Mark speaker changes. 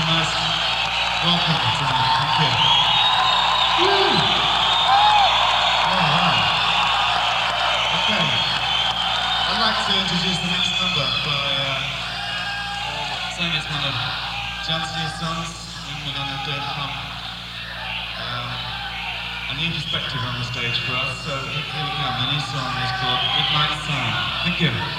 Speaker 1: most welcome tonight. Thank you. Woo! All right. Okay. I'd like to introduce the next number by saying it's one of Jansi's songs, and we're going to do it from a new perspective on the stage for us. So here we come. The new song is called Midnight Sound. Thank you.